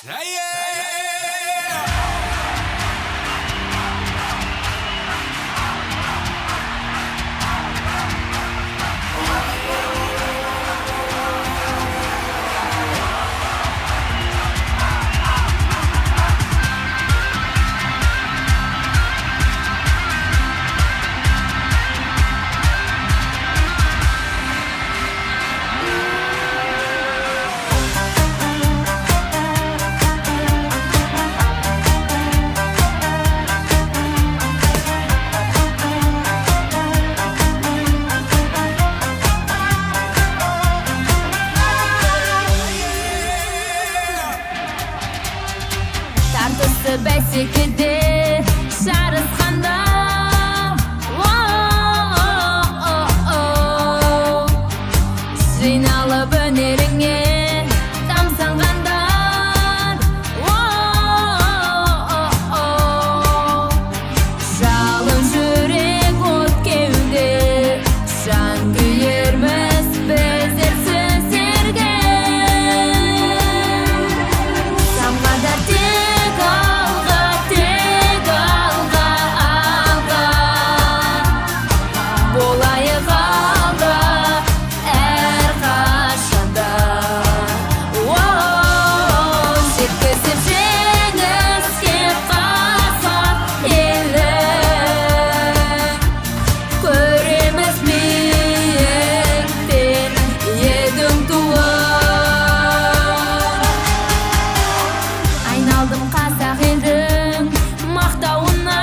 Тартысы бәсекеде жарысқанда жиналып өнеріңе тамсанғандар жалын жүрек от кеуде жан күйерміз біздер сөздерге самғадар тек алға болайық алда әрқашанда жеткізіп жеңіске қазақ елін көреміз биіктен едің туын айналдым қазақ елдің мақтауына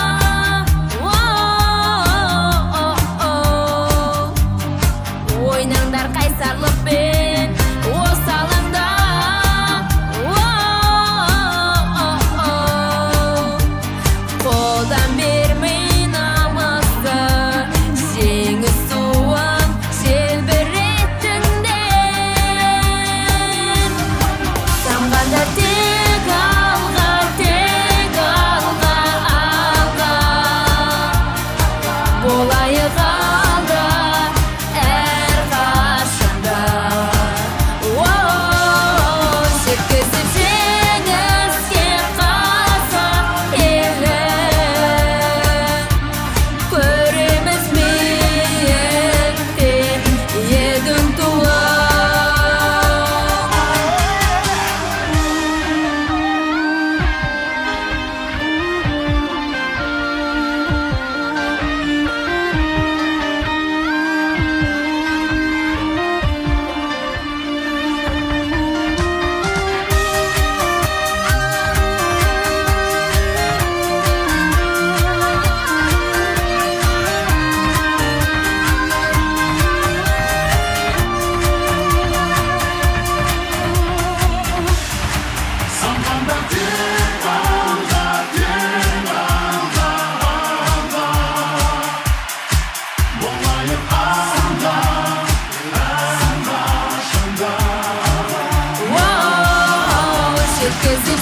ойнаңдар қайсарлықпен осы алаңда қолдан бермей намысты жеңіс туын желбіреттіңдер самғандар тек алға болайық алда әрқашанда жеткізіп жеңіске қазақ елін көреміз биіктен едің туын жеткізіп